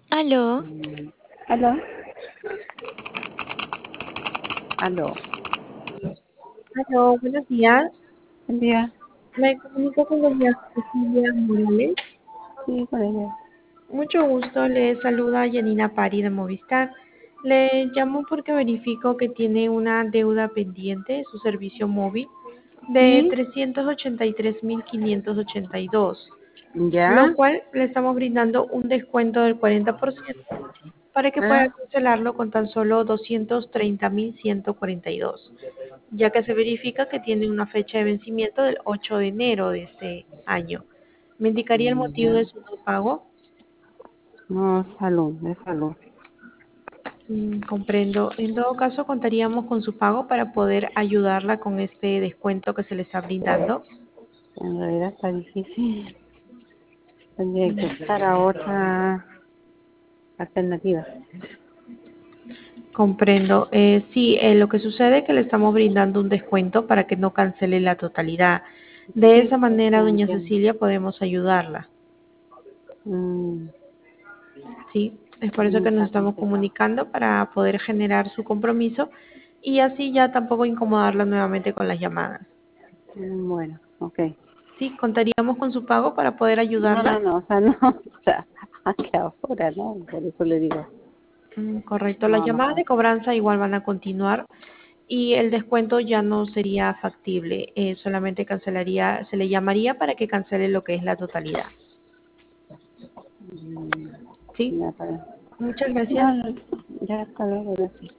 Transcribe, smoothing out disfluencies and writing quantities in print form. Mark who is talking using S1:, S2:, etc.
S1: Aló,
S2: ¿Aló? ¿Aló?
S3: Aló, buenos días.
S2: Buen día.
S3: Me comunico con doña Cecilia Morales.
S2: Sí, con ella.
S3: Mucho gusto, le saluda Yanina Pari de Movistar. Le llamo porque verifico que tiene una deuda pendiente de su servicio móvil de
S2: ¿Sí?
S3: 383.582, lo
S2: ¿Ya?
S3: cual le estamos brindando un descuento del 40% para que pueda
S2: ¿Ah?
S3: cancelarlo con tan solo 230.142, ya que se verifica que tiene una fecha de vencimiento del 8 de enero de este año. ¿Me indicaría el motivo de
S2: ¿Ya?
S3: su no pago?
S2: No, salud, de salud.
S3: Comprendo. En todo caso, contaríamos con su pago para poder ayudarla con este descuento que se le está brindando.
S2: En realidad está difícil. Tendría que buscar a otra alternativa.
S3: Comprendo. Sí, lo que sucede es que le estamos brindando un descuento para que no cancele la totalidad. De
S2: Sí,
S3: esa
S2: sí,
S3: manera, doña
S2: entiendo.
S3: Cecilia, podemos ayudarla.
S2: Mm,
S3: Sí, es por eso que nos
S2: está
S3: estamos
S2: complicado.
S3: comunicando para poder generar su compromiso y así ya tampoco incomodarla nuevamente con las llamadas.
S2: Bueno, ok.
S3: Sí, contaríamos con su pago para poder
S2: No,
S3: ayudarla.
S2: no, no, o sea, no, o sea, aquí ahora, ¿no? Por eso le digo.
S3: Correcto, las
S2: No, no
S3: llamadas
S2: puedo.
S3: de cobranza igual van a continuar y el descuento ya no sería factible, solamente cancelaría, se le llamaría para que cancele lo que es la totalidad.
S2: Mm,
S3: Sí,
S2: ya, está bien.
S3: muchas gracias.
S2: No, no, ya está luego, gracias.